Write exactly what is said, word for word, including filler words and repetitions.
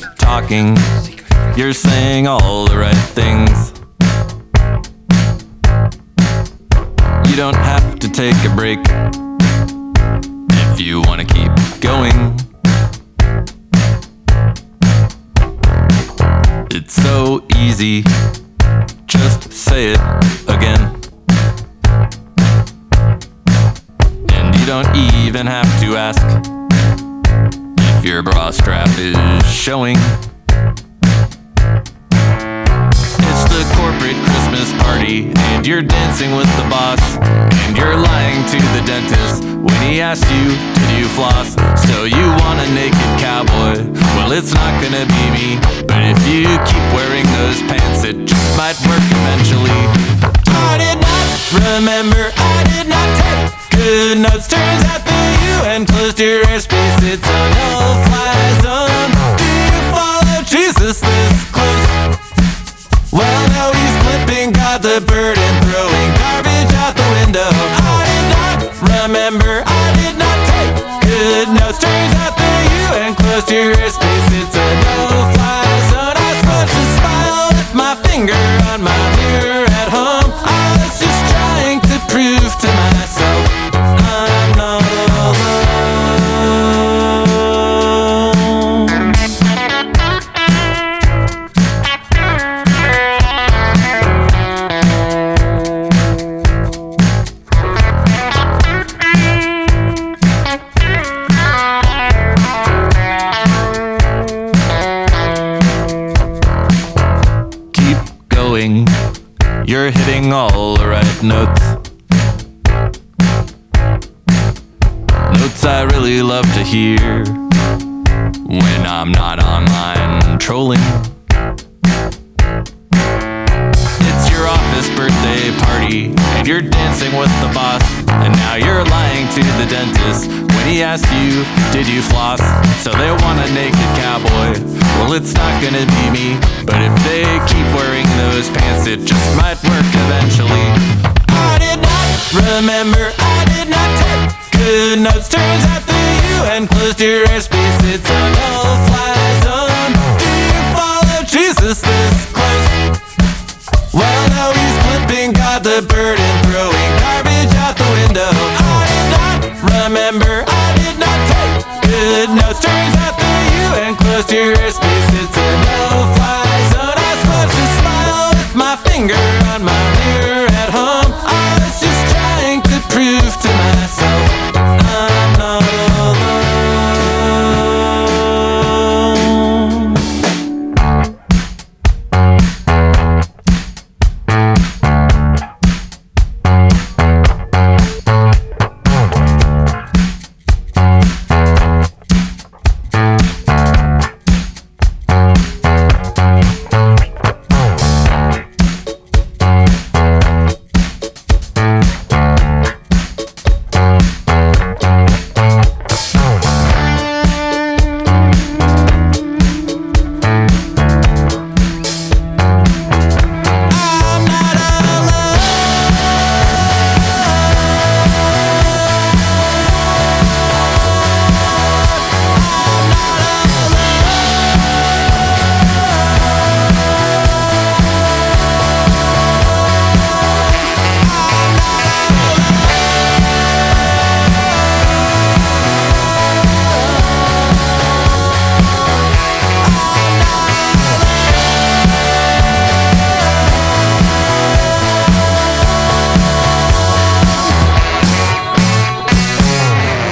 talking, you're saying all the right things. You don't have to take a break if you want to keep going. It's so easy, just say it again. And you don't even have to ask if your bra strap is showing. It's the corporate Christmas party, and you're dancing with the boss, and you're lying to the dentist when he asks you, did you floss? So you want a naked cowboy? Well, it's not gonna be me, but if you keep wearing those pants, it just might work eventually. I did not remember, I did not take good notes. Turns out that you enclosed your airspace, it's a no-fly zone. Do you follow Jesus this close? Well, no, he's flipping God the bird and throwing garbage out the window. I did not remember, I did not take good notes. Turns out that you enclosed your airspace, it's a no-fly zone. I was supposed to smile with my finger on my mirror at home. I was just trying to prove to myself I'm not alone. You're hitting all the right notes. Notes I really love to hear when I'm not online trolling. It's your office birthday party, and you're dancing with the boss, and now you're lying to the dentist when he asks you, did you floss? So they want a naked cowboy. Well, it's not gonna be me, but if they keep wearing those pants, it just might work eventually. I did not remember, I did not take good notes. Turns out that you enclosed your airspace, it's a no-fly zone. Do you follow Jesus this close? Well, no, he's flipping God the bird and throwing garbage out the window. I did not remember, I did not take good notes. Turns out that you enclosed your airspace, it's a no-fly zone. I was supposed to smile with my finger